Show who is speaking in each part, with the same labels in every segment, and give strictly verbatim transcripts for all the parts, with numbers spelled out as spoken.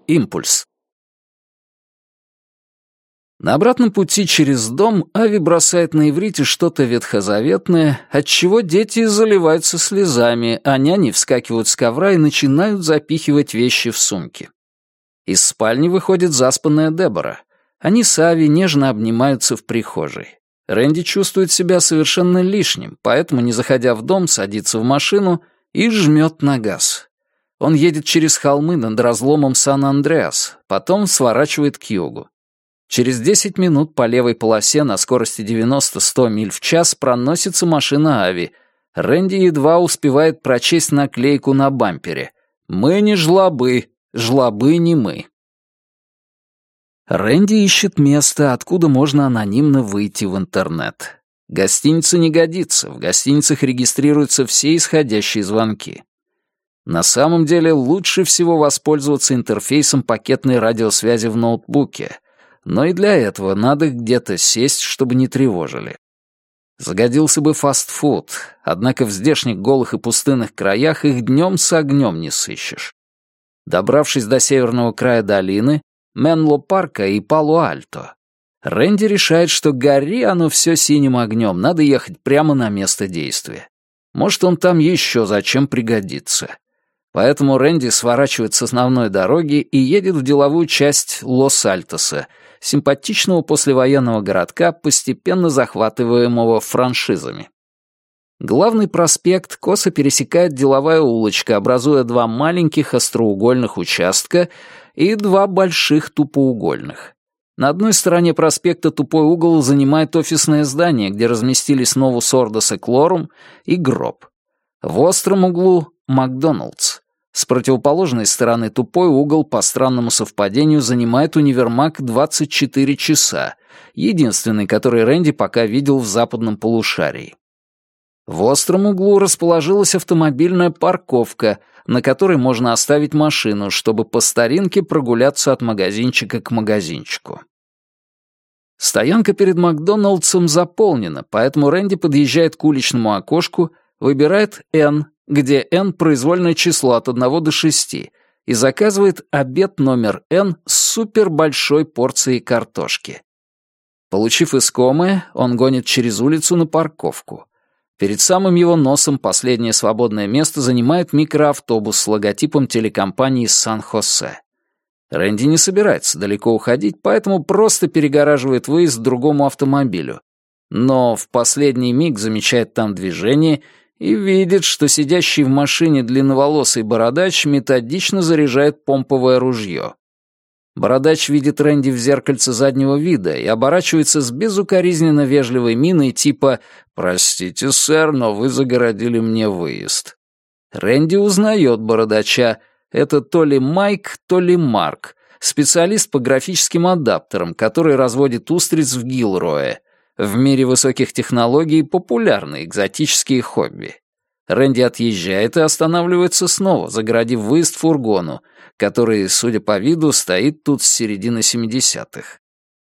Speaker 1: Импульс. На обратном пути через дом Ави бросает на иврите что-то ветхозаветное, отчего дети заливаются слезами, а няни вскакивают с ковра и начинают запихивать вещи в сумки. Из спальни выходит заспанная Дебора. Они с Ави нежно обнимаются в прихожей. Рэнди чувствует себя совершенно лишним, поэтому, не заходя в дом, садится в машину и жмет на газ. Он едет через холмы над разломом Сан-Андреас, потом сворачивает к югу. Через десять минут по левой полосе на скорости девяносто-сто миль в час проносится машина Ави. Рэнди едва успевает прочесть наклейку на бампере. «Мы не жлобы, жлобы не мы». Рэнди ищет место, откуда можно анонимно выйти в интернет. Гостиница не годится, в гостиницах регистрируются все исходящие звонки. На самом деле лучше всего воспользоваться интерфейсом пакетной радиосвязи в ноутбуке, но и для этого надо где-то сесть, чтобы не тревожили. Загодился бы фастфуд, однако в здешних голых и пустынных краях их днем с огнем не сыщешь. Добравшись до северного края долины, Менло-парка и Пало-Альто, Рэнди решает, что гори оно все синим огнем, надо ехать прямо на место действия. Может, он там еще зачем пригодится. Поэтому Рэнди сворачивает с основной дороги и едет в деловую часть Лос-Альтоса, симпатичного послевоенного городка, постепенно захватываемого франшизами. Главный проспект косо пересекает деловая улочка, образуя два маленьких остроугольных участка и два больших тупоугольных. На одной стороне проспекта тупой угол занимает офисное здание, где разместились Новус Ордо Секлорум и гроб. В остром углу — Макдоналдс. С противоположной стороны тупой угол по странному совпадению занимает универмаг двадцать четыре часа, единственный, который Рэнди пока видел в западном полушарии. В остром углу расположилась автомобильная парковка, на которой можно оставить машину, чтобы по старинке прогуляться от магазинчика к магазинчику. Стоянка перед Макдоналдсом заполнена, поэтому Рэнди подъезжает к уличному окошку, выбирает «Н», где N — произвольное число от одного до шести, и заказывает обед номер N с супербольшой порцией картошки. Получив искомое, он гонит через улицу на парковку. Перед самым его носом последнее свободное место занимает микроавтобус с логотипом телекомпании Сан-Хосе. Рэнди не собирается далеко уходить, поэтому просто перегораживает выезд другому автомобилю. Но в последний миг замечает там движение и видит, что сидящий в машине длинноволосый бородач методично заряжает помповое ружье. Бородач видит Рэнди в зеркальце заднего вида и оборачивается с безукоризненно вежливой миной типа «Простите, сэр, но вы загородили мне выезд». Рэнди узнает бородача. Это то ли Майк, то ли Марк, специалист по графическим адаптерам, который разводит устриц в Гилрое. В мире высоких технологий популярны экзотические хобби. Рэнди отъезжает и останавливается снова, загородив выезд фургону, который, судя по виду, стоит тут с середины семидесятых.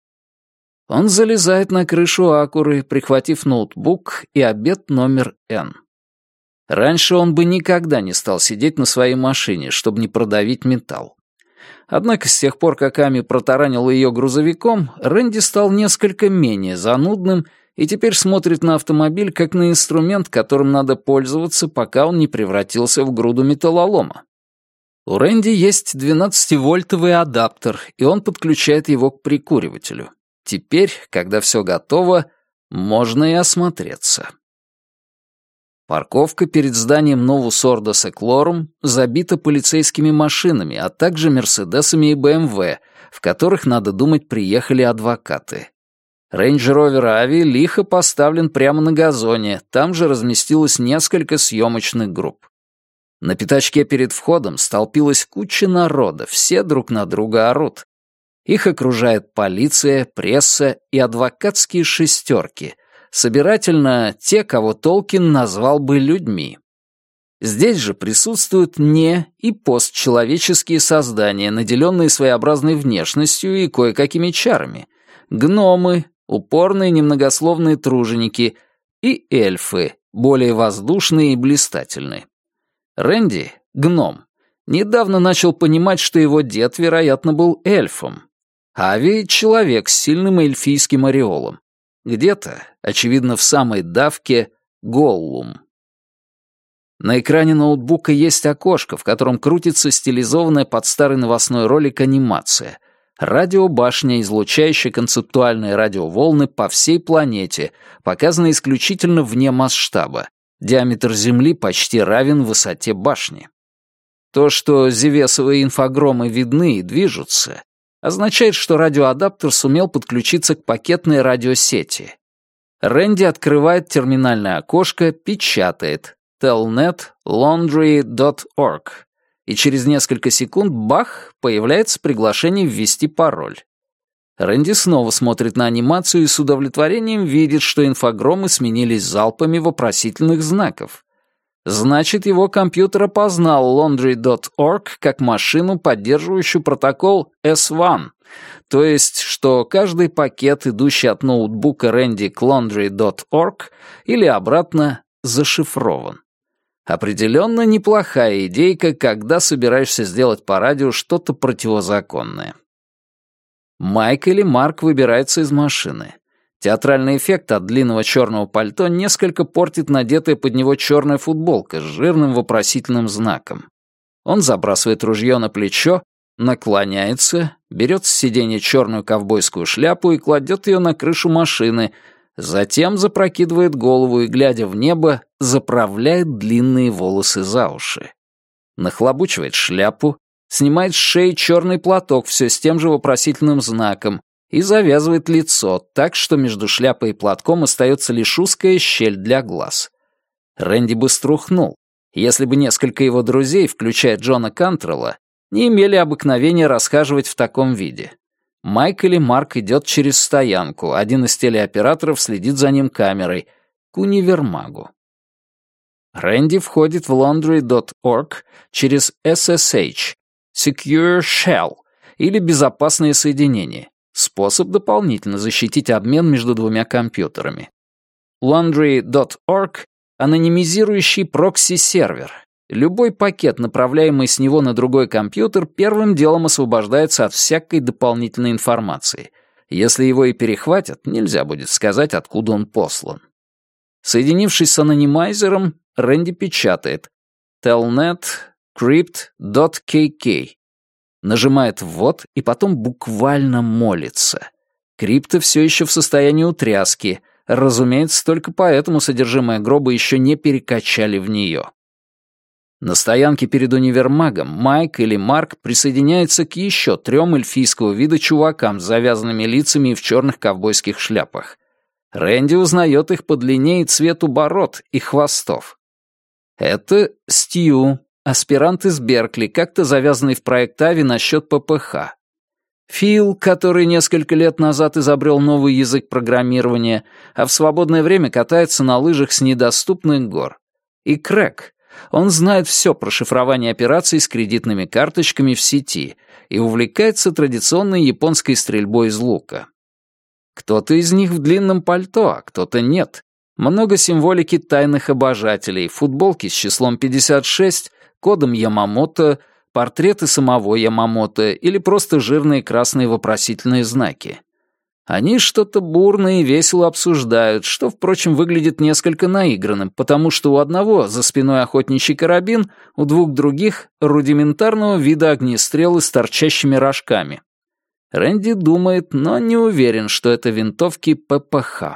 Speaker 1: Он залезает на крышу Акуры, прихватив ноутбук и обед номер N. Раньше он бы никогда не стал сидеть на своей машине, чтобы не продавить металл. Однако с тех пор, как Ами протаранил ее грузовиком, Рэнди стал несколько менее занудным и теперь смотрит на автомобиль как на инструмент, которым надо пользоваться, пока он не превратился в груду металлолома. У Рэнди есть двенадцативольтовый адаптер, и он подключает его к прикуривателю. Теперь, когда все готово, можно и осмотреться. Парковка перед зданием Новус Ордо Секлорум забита полицейскими машинами, а также Мерседесами и бэ эм вэ, в которых, надо думать, приехали адвокаты. Рейндж-ровер Ави лихо поставлен прямо на газоне, там же разместилось несколько съемочных групп. На пятачке перед входом столпилась куча народа, все друг на друга орут. Их окружает полиция, пресса и адвокатские шестерки, собирательно те, кого Толкин назвал бы людьми. Здесь же присутствуют не- и постчеловеческие создания, наделенные своеобразной внешностью и кое-какими чарами, гномы, упорные немногословные труженики и эльфы, более воздушные и блистательные. Рэнди, гном, недавно начал понимать, что его дед, вероятно, был эльфом. Ави — человек с сильным эльфийским ореолом. Где-то, очевидно, в самой давке, Голлум. На экране ноутбука есть окошко, в котором крутится стилизованная под старый новостной ролик анимация. Радиобашня, излучающая концептуальные радиоволны по всей планете, показана исключительно вне масштаба. Диаметр Земли почти равен высоте башни. То, что зевесовые инфогромы видны и движутся, означает, что радиоадаптер сумел подключиться к пакетной радиосети. Рэнди открывает терминальное окошко, печатает telnet laundry точка org, и через несколько секунд, бах, появляется приглашение ввести пароль. Рэнди снова смотрит на анимацию и с удовлетворением видит, что инфогромы сменились залпами вопросительных знаков. Значит, его компьютер опознал laundry точка org как машину, поддерживающую протокол эс один, то есть, что каждый пакет, идущий от ноутбука Рэнди к laundry точка org или обратно, зашифрован. Определенно неплохая идейка, когда собираешься сделать по радио что-то противозаконное. Майк или Марк выбираются из машины. Театральный эффект от длинного черного пальто несколько портит надетая под него черная футболка с жирным вопросительным знаком. Он забрасывает ружье на плечо, наклоняется, берет с сиденья черную ковбойскую шляпу и кладет ее на крышу машины, затем запрокидывает голову и, глядя в небо, заправляет длинные волосы за уши. Нахлобучивает шляпу, снимает с шеи черный платок все с тем же вопросительным знаком и завязывает лицо так, что между шляпой и платком остается лишь узкая щель для глаз. Рэнди бы струхнул, если бы несколько его друзей, включая Джона Кантрелла, не имели обыкновения расхаживать в таком виде. Майк или Марк идет через стоянку, один из телеоператоров следит за ним камерой, к универмагу. Рэнди входит в laundry точка org через эс эс эйч, Secure Shell, или безопасное соединение, способ дополнительно защитить обмен между двумя компьютерами. laundry точка org — анонимизирующий прокси-сервер. Любой пакет, направляемый с него на другой компьютер, первым делом освобождается от всякой дополнительной информации. Если его и перехватят, нельзя будет сказать, откуда он послан. Соединившись с анонимайзером, Рэнди печатает telnet crypt точка кей кей. Нажимает «ввод» и потом буквально молится. Крипта все еще в состоянии утряски. Разумеется, только поэтому содержимое гроба еще не перекачали в нее. На стоянке перед универмагом Майк или Марк присоединяется к еще трем эльфийского вида чувакам с завязанными лицами и в черных ковбойских шляпах. Рэнди узнает их по длине и цвету бород и хвостов. Это Стью, аспирант из Беркли, как-то завязанный в проект Ави насчет пэ пэ ха. Фил, который несколько лет назад изобрел новый язык программирования, а в свободное время катается на лыжах с недоступных гор. И Крэг. Он знает все про шифрование операций с кредитными карточками в сети и увлекается традиционной японской стрельбой из лука. Кто-то из них в длинном пальто, а кто-то нет. Много символики тайных обожателей, футболки с числом пятьдесят шесть, кодом Ямамото, портреты самого Ямамото или просто жирные красные вопросительные знаки. Они что-то бурно и весело обсуждают, что, впрочем, выглядит несколько наигранным, потому что у одного за спиной охотничий карабин, у двух других — рудиментарного вида огнестрелы с торчащими рожками. Рэнди думает, но не уверен, что это винтовки пэ пэ ха.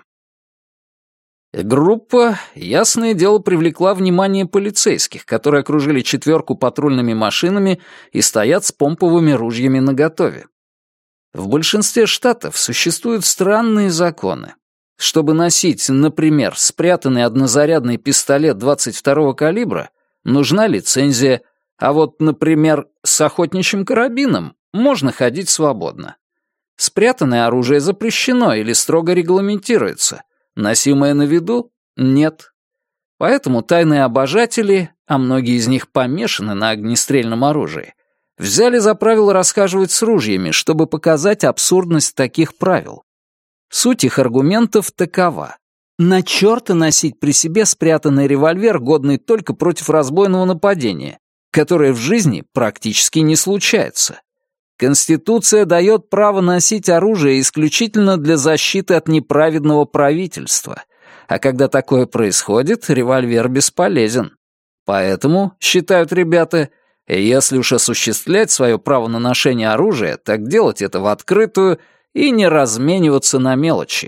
Speaker 1: Группа, ясное дело, привлекла внимание полицейских, которые окружили четверку патрульными машинами и стоят с помповыми ружьями наготове. В большинстве штатов существуют странные законы. Чтобы носить, например, спрятанный однозарядный пистолет двадцать второго калибра, нужна лицензия, а вот, например, с охотничьим карабином можно ходить свободно. Спрятанное оружие запрещено или строго регламентируется, носимое на виду — нет. Поэтому тайные обожатели, а многие из них помешаны на огнестрельном оружии, взяли за правило расхаживать с ружьями, чтобы показать абсурдность таких правил. Суть их аргументов такова. На чёрта носить при себе спрятанный револьвер, годный только против разбойного нападения, которое в жизни практически не случается. Конституция дает право носить оружие исключительно для защиты от неправедного правительства, а когда такое происходит, револьвер бесполезен. Поэтому, считают ребята, если уж осуществлять свое право на ношение оружия, так делать это в открытую и не размениваться на мелочи.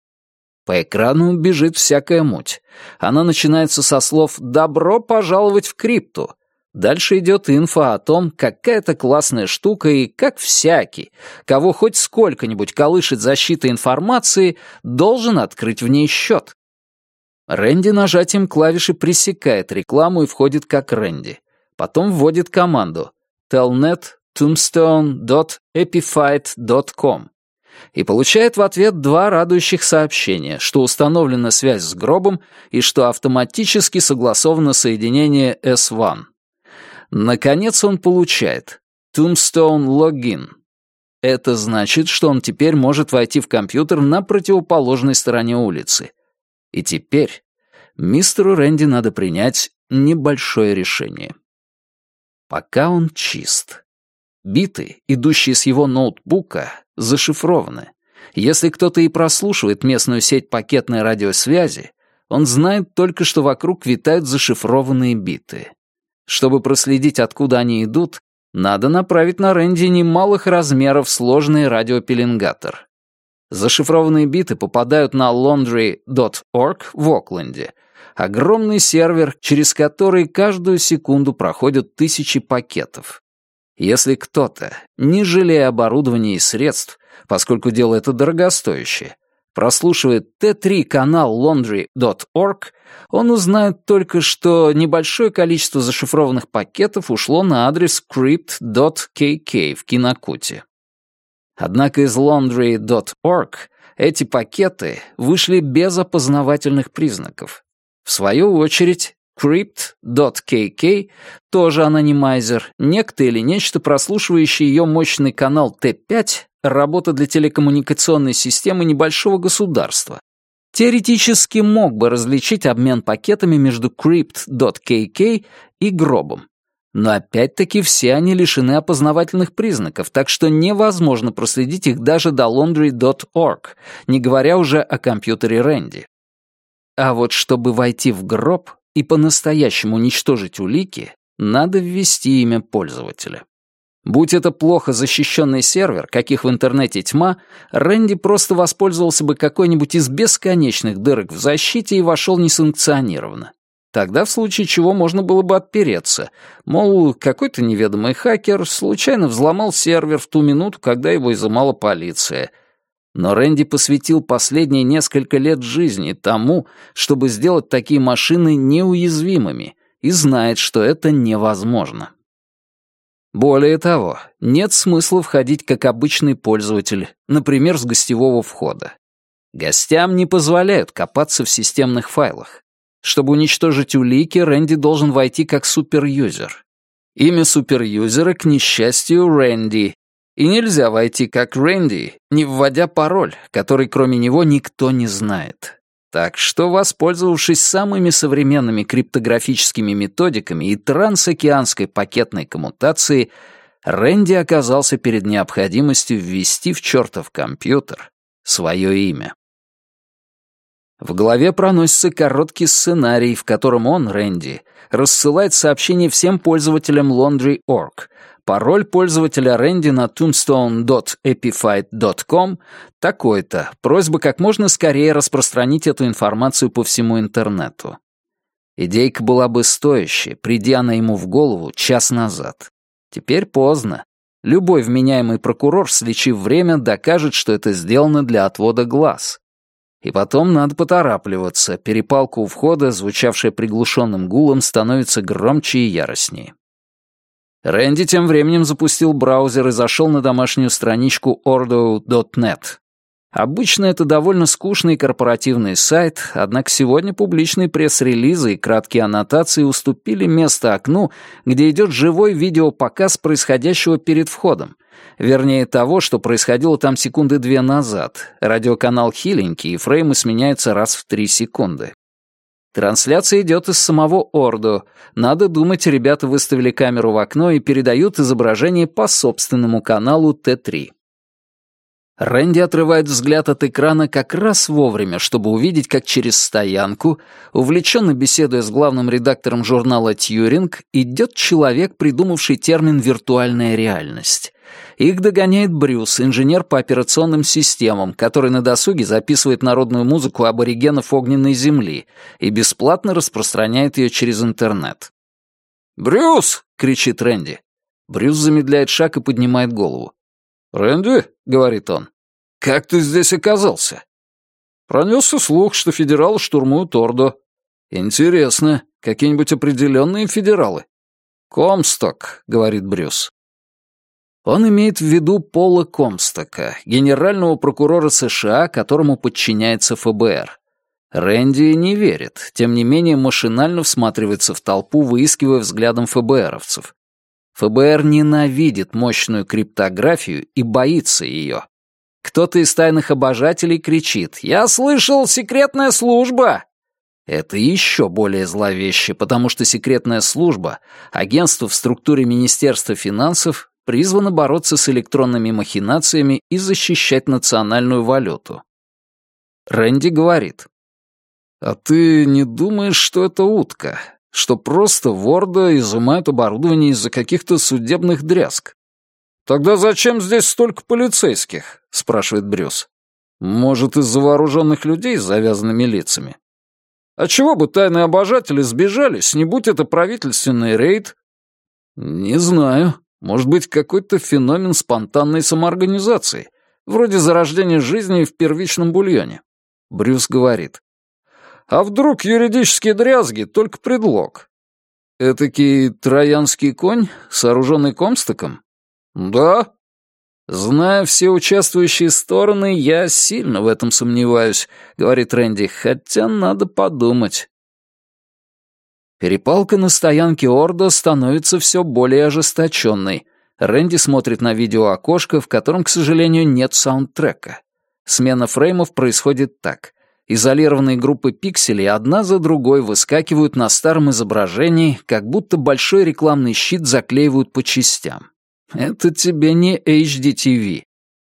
Speaker 1: По экрану бежит всякая муть. Она начинается со слов «добро пожаловать в крипту». Дальше идет инфа о том, какая это классная штука и как всякий, кого хоть сколько-нибудь колышет защита информации, должен открыть в ней счет. Рэнди нажатием клавиши пресекает рекламу и входит как Рэнди. Потом вводит команду telnet tombstone dot epiphyte dot com и получает в ответ два радующих сообщения, что установлена связь с гробом и что автоматически согласовано соединение эс один. Наконец он получает Tombstone Login. Это значит, что он теперь может войти в компьютер на противоположной стороне улицы. И теперь мистеру Рэнди надо принять небольшое решение. Пока он чист. Биты, идущие с его ноутбука, зашифрованы. Если кто-то и прослушивает местную сеть пакетной радиосвязи, он знает только, что вокруг витают зашифрованные биты. Чтобы проследить, откуда они идут, надо направить на Рэнди немалых размеров сложный радиопеленгатор. Зашифрованные биты попадают на laundry точка орг в Окленде, огромный сервер, через который каждую секунду проходят тысячи пакетов. Если кто-то, не жалея оборудования и средств, поскольку дело это дорогостоящее, прослушивает ти три канал laundry точка орг, он узнает только, что небольшое количество зашифрованных пакетов ушло на адрес crypt точка кей кей в Кинокуте. Однако из laundry точка орг эти пакеты вышли без опознавательных признаков. В свою очередь, crypt точка кей кей, тоже анонимайзер, некто или нечто, прослушивающее ее мощный канал ти пять, работа для телекоммуникационной системы небольшого государства, теоретически мог бы различить обмен пакетами между crypt точка кей кей и гробом. Но опять-таки все они лишены опознавательных признаков, так что невозможно проследить их даже до laundry точка орг, не говоря уже о компьютере Рэнди. А вот чтобы войти в гроб и по-настоящему уничтожить улики, надо ввести имя пользователя. Будь это плохо защищенный сервер, каких в интернете тьма, Рэнди просто воспользовался бы какой-нибудь из бесконечных дырок в защите и вошел несанкционированно. Тогда в случае чего можно было бы отпереться, мол, какой-то неведомый хакер случайно взломал сервер в ту минуту, когда его изымала полиция. Но Рэнди посвятил последние несколько лет жизни тому, чтобы сделать такие машины неуязвимыми, и знает, что это невозможно. Более того, нет смысла входить как обычный пользователь, например, с гостевого входа. Гостям не позволяют копаться в системных файлах. Чтобы уничтожить улики, Рэнди должен войти как суперюзер. Имя суперюзера, к несчастью, Рэнди. И нельзя войти как Рэнди, не вводя пароль, который кроме него никто не знает. Так что, воспользовавшись самыми современными криптографическими методиками и трансокеанской пакетной коммутацией, Рэнди оказался перед необходимостью ввести в чертов компьютер свое имя. В голове проносится короткий сценарий, в котором он, Рэнди, рассылает сообщение всем пользователям laundry точка орг. Пароль пользователя Рэнди на tombstone точка epiphyte точка com такой-то. Просьба как можно скорее распространить эту информацию по всему интернету. Идейка была бы стоящей, придя она ему в голову час назад. Теперь поздно. Любой вменяемый прокурор, сличив время, докажет, что это сделано для отвода глаз. И потом надо поторапливаться. Перепалка у входа, звучавшая приглушенным гулом, становится громче и яростнее. Рэнди тем временем запустил браузер и зашел на домашнюю страничку ордо точка нет. Обычно это довольно скучный корпоративный сайт, однако сегодня публичные пресс-релизы и краткие аннотации уступили место окну, где идет живой видеопоказ происходящего перед входом. Вернее, того, что происходило там секунды две назад. Радиоканал хиленький, и фреймы сменяются раз в три секунды. Трансляция идет из самого Ордо. Надо думать, ребята выставили камеру в окно и передают изображение по собственному каналу Т три. Рэнди отрывает взгляд от экрана как раз вовремя, чтобы увидеть, как через стоянку, увлеченно беседуя с главным редактором журнала «Тьюринг», идет человек, придумавший термин «виртуальная реальность». Их догоняет Брюс, инженер по операционным системам, который на досуге записывает народную музыку аборигенов огненной земли и бесплатно распространяет ее через интернет. «Брюс!» — кричит Рэнди. Брюс замедляет шаг и поднимает голову. «Рэнди», — говорит он, — «как ты здесь оказался?» «Пронесся слух, что федералы штурмуют Ордо». «Интересно, какие-нибудь определенные федералы?» «Комсток», — говорит Брюс. Он имеет в виду Пола Комстока, генерального прокурора США, которому подчиняется Эф Бэ Эр. Рэнди не верит, тем не менее машинально всматривается в толпу, выискивая взглядом эф бэ эровцев. Эф Бэ Эр ненавидит мощную криптографию и боится ее. Кто-то из тайных обожателей кричит «Я слышал, секретная служба!» Это еще более зловеще, потому что секретная служба, агентство в структуре Министерства финансов, призвано бороться с электронными махинациями и защищать национальную валюту. Рэнди говорит: «А ты не думаешь, что это утка? Что просто в Ордо изымают оборудование из-за каких-то судебных дрязг?» «Тогда зачем здесь столько полицейских?» — спрашивает Брюс. «Может, из-за вооруженных людей с завязанными лицами?» «А чего бы тайные обожатели сбежались, не будь это правительственный рейд?» «Не знаю. Может быть, какой-то феномен спонтанной самоорганизации, вроде зарождения жизни в первичном бульоне». Брюс говорит: «А вдруг юридические дрязги — только предлог?» «Этакий троянский конь, сооруженный Комстоком?» «Да». «Зная все участвующие стороны, я сильно в этом сомневаюсь», — говорит Рэнди, «хотя надо подумать». Перепалка на стоянке Ордо становится все более ожесточенной. Рэнди смотрит на видеоокошко, в котором, к сожалению, нет саундтрека. Смена фреймов происходит так. Изолированные группы пикселей одна за другой выскакивают на старом изображении, как будто большой рекламный щит заклеивают по частям. Это тебе не эйч ди ти ви.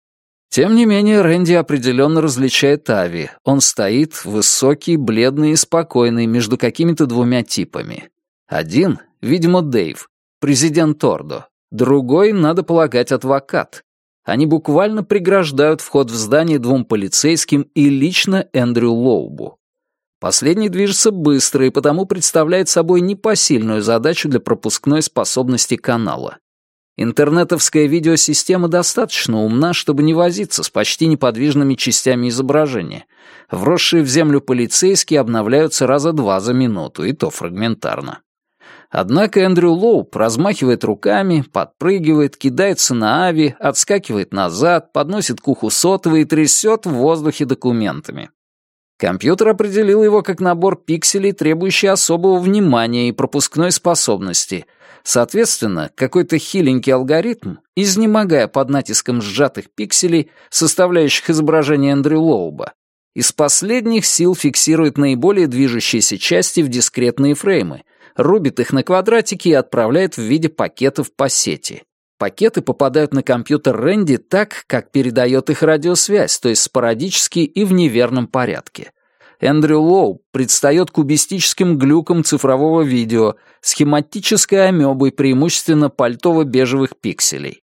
Speaker 1: Тем не менее, Рэнди определенно различает Ави. Он стоит, высокий, бледный и спокойный, между какими-то двумя типами. Один, видимо, Дэйв, президент Ордо. Другой, надо полагать, адвокат. Они буквально преграждают вход в здание двум полицейским и лично Эндрю Лоубу. Последний движется быстро и потому представляет собой непосильную задачу для пропускной способности канала. Интернетовская видеосистема достаточно умна, чтобы не возиться с почти неподвижными частями изображения. Вросшие в землю полицейские обновляются раза два за минуту, и то фрагментарно. Однако Эндрю Лоуб размахивает руками, подпрыгивает, кидается на Ави, отскакивает назад, подносит к уху сотовый и трясет в воздухе документами. Компьютер определил его как набор пикселей, требующий особого внимания и пропускной способности. Соответственно, какой-то хиленький алгоритм, изнемогая под натиском сжатых пикселей, составляющих изображение Эндрю Лоуба, из последних сил фиксирует наиболее движущиеся части в дискретные фреймы, рубит их на квадратики и отправляет в виде пакетов по сети. Пакеты попадают на компьютер Рэнди так, как передает их радиосвязь, то есть спорадически и в неверном порядке. Эндрю Лоу предстает кубистическим глюком цифрового видео, схематической амебой преимущественно пальтово-бежевых пикселей.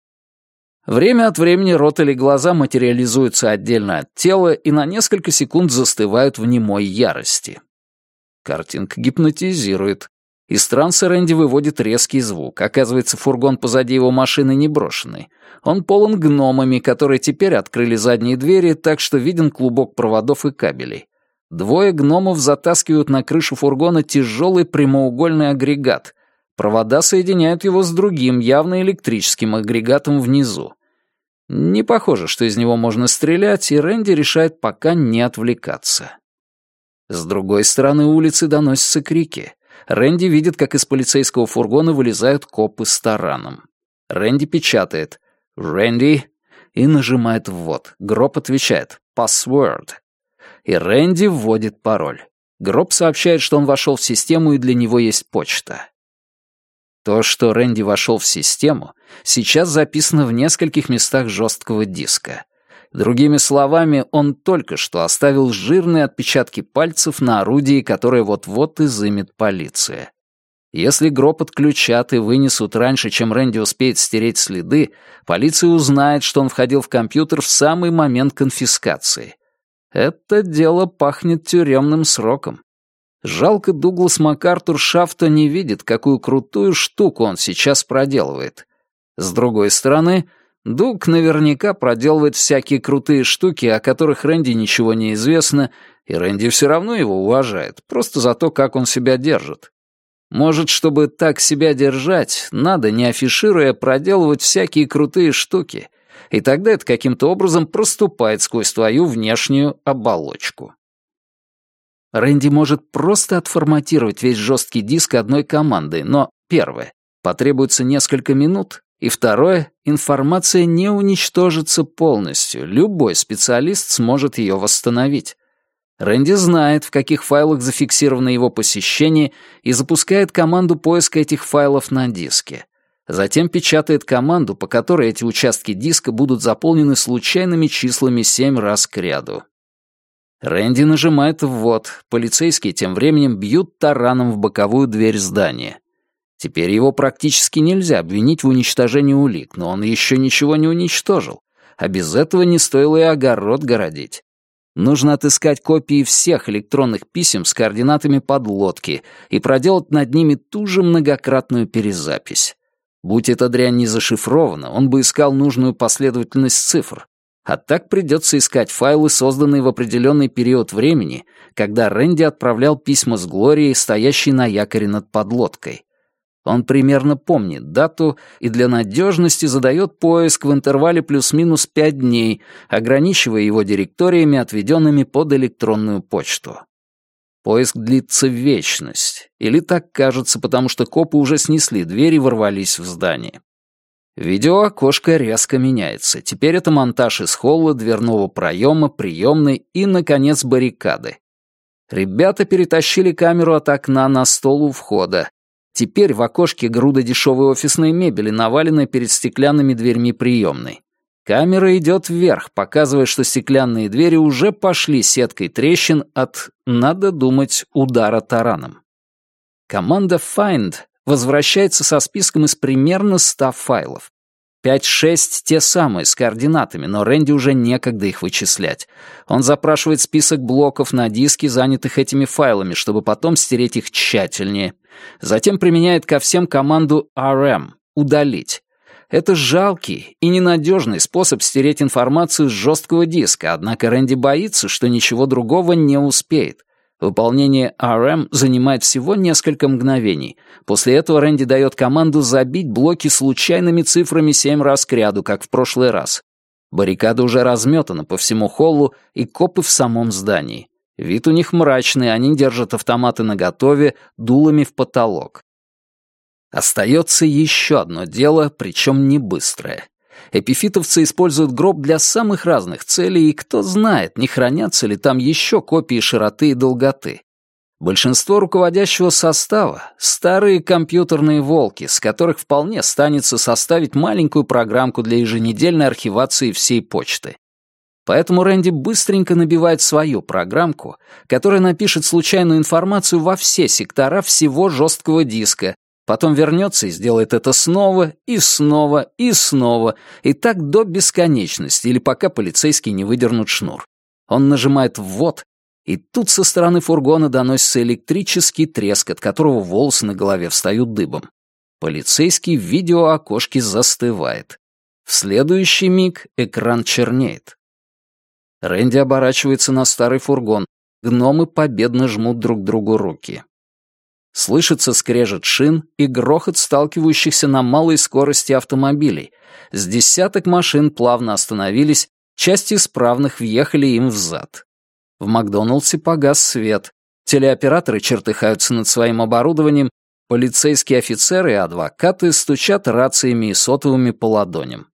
Speaker 1: Время от времени рот или глаза материализуются отдельно от тела и на несколько секунд застывают в немой ярости. Картинка гипнотизирует. Из транса Рэнди выводит резкий звук. Оказывается, фургон позади его машины не брошенный. Он полон гномами, которые теперь открыли задние двери, так что виден клубок проводов и кабелей. Двое гномов затаскивают на крышу фургона тяжелый прямоугольный агрегат. Провода соединяют его с другим, явно электрическим агрегатом внизу. Не похоже, что из него можно стрелять, и Рэнди решает пока не отвлекаться. С другой стороны улицы доносятся крики. Рэнди видит, как из полицейского фургона вылезают копы с тараном. Рэнди печатает «Рэнди» и нажимает «ввод». Гроб отвечает «Password». И Рэнди вводит пароль. Гроб сообщает, что он вошел в систему и для него есть почта. То, что Рэнди вошел в систему, сейчас записано в нескольких местах жесткого диска. Другими словами, он только что оставил жирные отпечатки пальцев на орудии, которое вот-вот изымет полиция. Если гроб отключат и вынесут раньше, чем Рэнди успеет стереть следы, полиция узнает, что он входил в компьютер в самый момент конфискации. Это дело пахнет тюремным сроком. Жалко, Дуглас МакАртур Шафта не видит, какую крутую штуку он сейчас проделывает. С другой стороны, Дуг наверняка проделывает всякие крутые штуки, о которых Рэнди ничего не известно, и Рэнди все равно его уважает, просто за то, как он себя держит. Может, чтобы так себя держать, надо, не афишируя, проделывать всякие крутые штуки, и тогда это каким-то образом проступает сквозь твою внешнюю оболочку. Рэнди может просто отформатировать весь жесткий диск одной командой, но, первое, потребуется несколько минут, и второе, информация не уничтожится полностью, любой специалист сможет ее восстановить. Рэнди знает, в каких файлах зафиксировано его посещение, и запускает команду поиска этих файлов на диске. Затем печатает команду, по которой эти участки диска будут заполнены случайными числами семь раз кряду. Рэнди нажимает «ввод», полицейские тем временем бьют тараном в боковую дверь здания. Теперь его практически нельзя обвинить в уничтожении улик, но он еще ничего не уничтожил, а без этого не стоило и огород городить. Нужно отыскать копии всех электронных писем с координатами подлодки и проделать над ними ту же многократную перезапись. Будь эта дрянь не зашифрована, он бы искал нужную последовательность цифр. А так придется искать файлы, созданные в определенный период времени, когда Рэнди отправлял письма с Глорией, стоящей на якоре над подлодкой. Он примерно помнит дату и для надежности задает поиск в интервале плюс-минус пять дней, ограничивая его директориями, отведенными под электронную почту. Поиск длится вечность, или так кажется, потому что копы уже снесли дверь и ворвались в здание. Видеоокошко резко меняется. Теперь это монтаж из холла, дверного проема, приемной и, наконец, баррикады. Ребята перетащили камеру от окна на стол у входа. Теперь в окошке груда дешевой офисной мебели, наваленной перед стеклянными дверьми приемной. Камера идет вверх, показывая, что стеклянные двери уже пошли сеткой трещин от, надо думать, удара тараном. Команда Find возвращается со списком из примерно ста файлов. пять-шесть те самые, с координатами, но Рэнди уже некогда их вычислять. Он запрашивает список блоков на диске, занятых этими файлами, чтобы потом стереть их тщательнее. Затем применяет ко всем команду ар эм — «удалить». Это жалкий и ненадежный способ стереть информацию с жесткого диска, однако Рэнди боится, что ничего другого не успеет. Выполнение ар эм занимает всего несколько мгновений. После этого Рэнди дает команду забить блоки случайными цифрами семь раз кряду, как в прошлый раз. Баррикада уже разметана по всему холлу, и копы в самом здании. Вид у них мрачный, они держат автоматы наготове, дулами в потолок. Остается еще одно дело, причем не быстрое. Эпифитовцы используют гроб для самых разных целей, и кто знает, не хранятся ли там еще копии широты и долготы. Большинство руководящего состава — старые компьютерные волки, с которых вполне станется составить маленькую программку для еженедельной архивации всей почты. Поэтому Рэнди быстренько набивает свою программку, которая напишет случайную информацию во все сектора всего жесткого диска, потом вернется и сделает это снова, и снова, и снова, и так до бесконечности, или пока полицейские не выдернут шнур. Он нажимает «ввод», и тут со стороны фургона доносится электрический треск, от которого волосы на голове встают дыбом. Полицейский в видеоокошке застывает. В следующий миг экран чернеет. Рэнди оборачивается на старый фургон. Гномы победно жмут друг другу руки. Слышится скрежет шин и грохот сталкивающихся на малой скорости автомобилей. С десяток машин плавно остановились, часть исправных въехали им взад. В Макдоналдсе погас свет. Телеоператоры чертыхаются над своим оборудованием, полицейские офицеры и адвокаты стучат рациями и сотовыми по ладоням.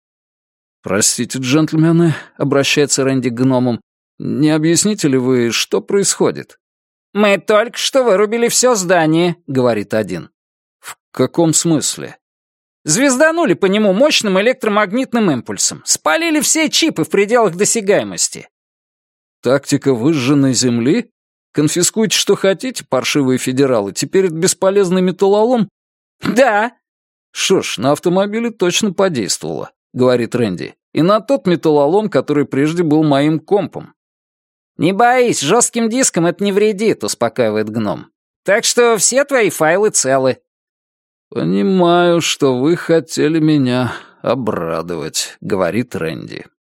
Speaker 1: «Простите, джентльмены», — обращается Рэнди к гномам, — «не объясните ли вы, что происходит?»
Speaker 2: «Мы только что вырубили все здание», — говорит один.
Speaker 1: «В каком смысле?»
Speaker 2: «Звезданули по нему мощным электромагнитным импульсом. Спалили все чипы в пределах досягаемости».
Speaker 1: «Тактика выжженной земли? Конфискуйте, что хотите, паршивые федералы, теперь это бесполезный металлолом?»
Speaker 2: «Да».
Speaker 1: «Что ж, на автомобиле точно подействовало», — говорит Рэнди. «И на тот металлолом, который прежде был моим компом».
Speaker 2: «Не боись, жестким диском это не вредит», — успокаивает гном. «Так что все твои файлы целы».
Speaker 1: «Понимаю, что вы хотели меня обрадовать», — говорит Рэнди.